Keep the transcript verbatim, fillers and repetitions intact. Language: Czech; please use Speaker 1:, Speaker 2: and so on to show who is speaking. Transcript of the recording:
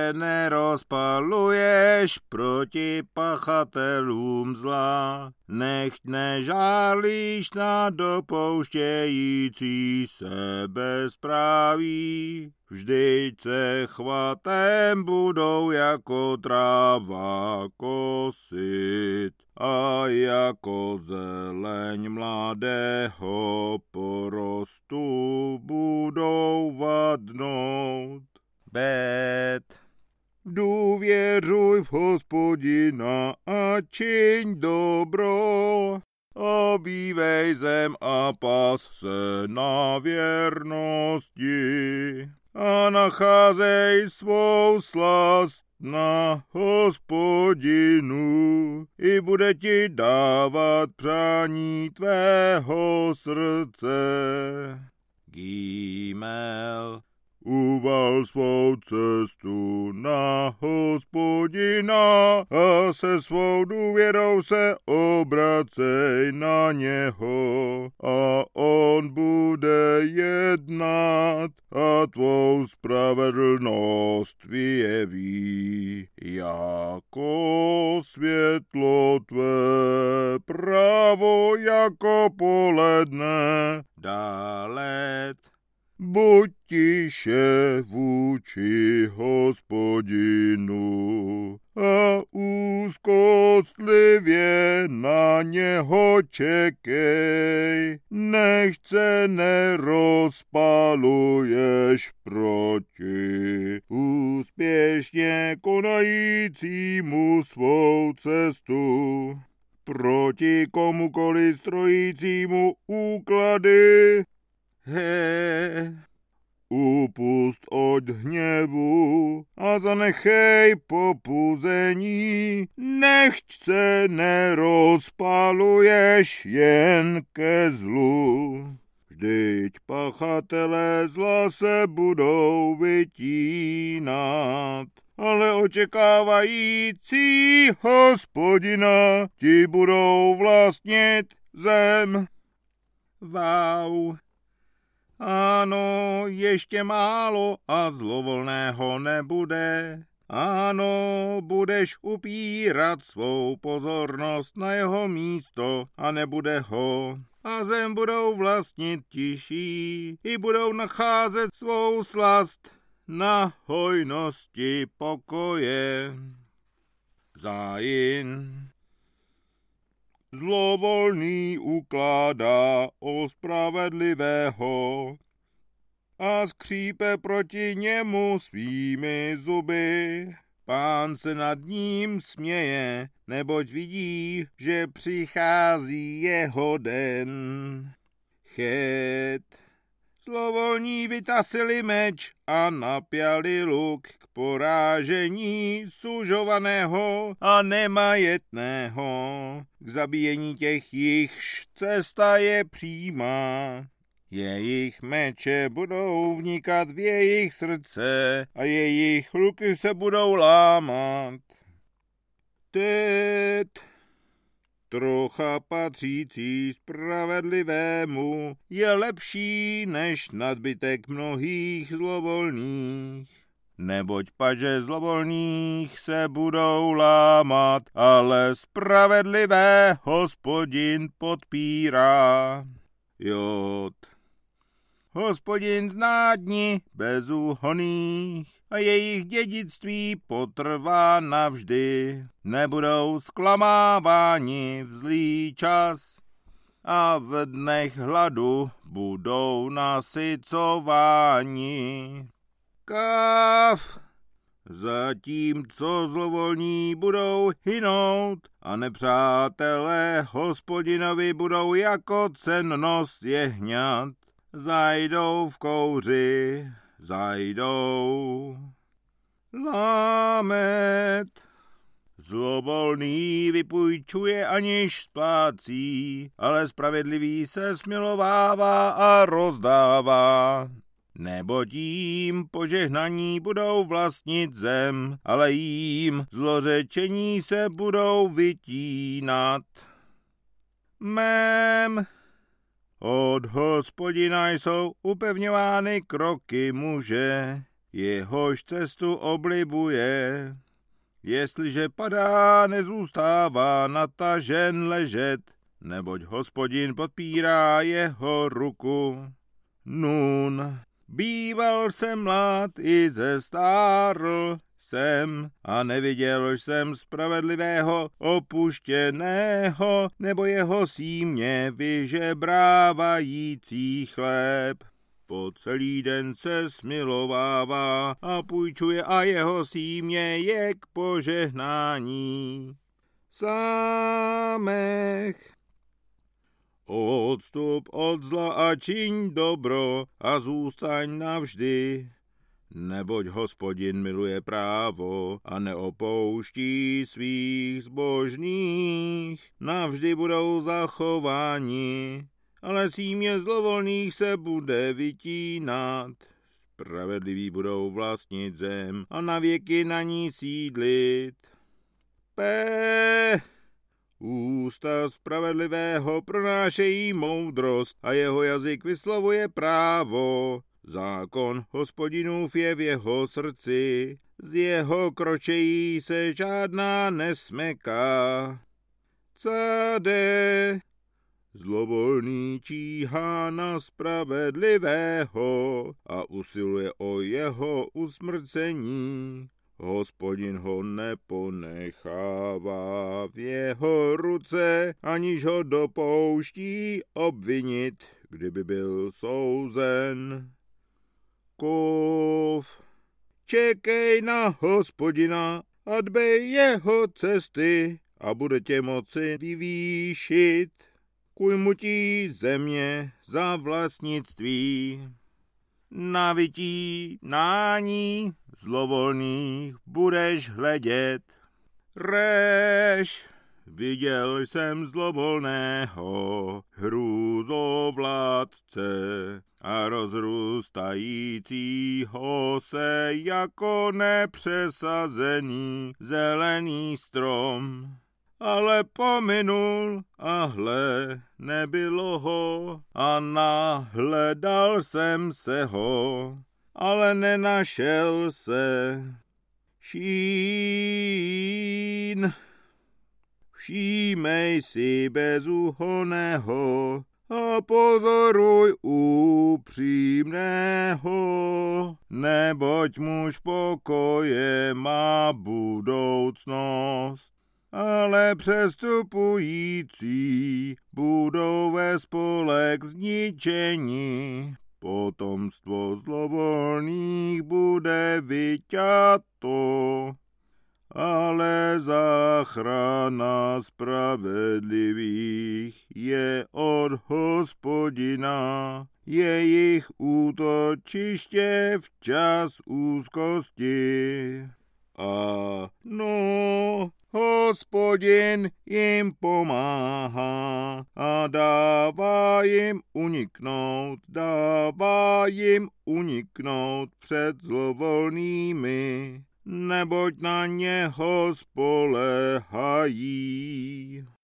Speaker 1: se nerozpaluješ proti pachatelům zla, nechť nežálíš na dopouštějící se bezpráví. Vždyť se chvatem budou jako tráva kosit a jako zeleň mladého porostu budou vadnout. Bet. Důvěřuj v Hospodina a čiň dobro. Obívej zem a pas se na věrnosti a nacházej svou slast na Hospodinu, i bude ti dávat přání tvého srdce. Gimel. Uval svou cestu na Hospodina a se svou důvěrou se obracej na něho a on bude jednat a tvou spravedlnost vyjeví jako světlo tvé, právo jako poledne. Dále. Buď tiše vůči Hospodinu a úzkostlivě na něho čekej, nechť se nerozpaluješ proti úspěšně konajícímu svou cestu, proti komukoliv strojícímu úklady. He, upust od hněvu a zanechej popuzení, nechť se nerozpaluješ jen ke zlu. Vždyť pachatelé zla se budou vytínat, ale očekávající Hospodina ti budou vlastnit zem. Vau. Ano, ještě málo a zlovolného nebude. Ano, budeš upírat svou pozornost na jeho místo a nebude ho. A zem budou vlastnit tiší i budou nacházet svou slast na hojnosti pokoje. Zájin. Zlovolný ukládá o spravedlivého a skřípe proti němu svými zuby. Pán se nad ním směje, neboť vidí, že přichází jeho den. Chet. Zlovolní vytasili meč a napjali luk k porážení sužovaného a nemajetného, k zabíjení těch, jichž cesta je přímá. Jejich meče budou vnikat v jejich srdce a jejich luky se budou lámat. Tet. Trocha patřící spravedlivému je lepší než nadbytek mnohých zlovolných. Neboť paže zlovolných se budou lámat, ale spravedlivé Hospodin podpírá. Jod. Hospodin zná dni bezúhonných a jejich dědictví potrvá navždy. Nebudou zklamáváni v zlý čas a v dnech hladu budou nasycováni. Káv. Zatímco zlovolní budou hynout a nepřátelé Hospodinovi budou jako cennost jehňat, zajdou v kouři, zajdou. Lámet. Zlovolný vypůjčuje, aniž splácí, ale spravedlivý se smilovává a rozdává. Neboť jím požehnaní budou vlastnit zem, ale jím zlořečení se budou vytínat. Mém. Od Hospodina jsou upevňovány kroky muže, jehož cestu oblibuje. Jestliže padá, nezůstává natažen ležet, neboť Hospodin podpírá jeho ruku. Nun, býval jsem mlád i zestárl jsem a neviděl jsem spravedlivého opuštěného, nebo jeho símě vyžebrávající chléb. Po celý den se smilovává a půjčuje a jeho símě je k požehnání. Sámech. Odstup od zla a čiň dobro a zůstaň navždy, neboť Hospodin miluje právo a neopouští svých zbožných, navždy budou zachováni, ale símě zlovolných se bude vytínat. Spravedliví budou vlastnit zem a navěky na ní sídlit. Pé. Ústa spravedlivého pronášejí moudrost a jeho jazyk vyslovuje právo. Zákon Hospodinův je v jeho srdci, z jeho kročejí se žádná nesmeká. Cade. Zlovolný číhá na spravedlivého a usiluje o jeho usmrcení. Hospodin ho neponechává v jeho ruce, aniž ho dopouští obvinit, kdyby byl souzen. Kov. Čekej na Hospodina a dbej jeho cesty a bude tě moci vyvýšit. Kujmutí země za vlastnictví. Na vytínání zlovolných budeš hledět. Réš, viděl jsem zlovolného hrůzovládce a rozrůstajícího se jako nepřesazený zelený strom. Ale pominul a hle, nebylo ho a nahledal jsem se ho, ale nenašel se. Šín. Všímej si bezúhonného a pozoruj upřímného, neboť muž pokoje má budoucnost. Ale přestupující budou ve spolek zničeni. Potomstvo zlovolných bude vyťato, ale záchrana spravedlivých je od Hospodina, jejich útočiště v čas úzkosti. A no, Hospodin jim pomáhá a dává jim uniknout, dává jim uniknout před zlovolnými, neboť na něho spoléhají.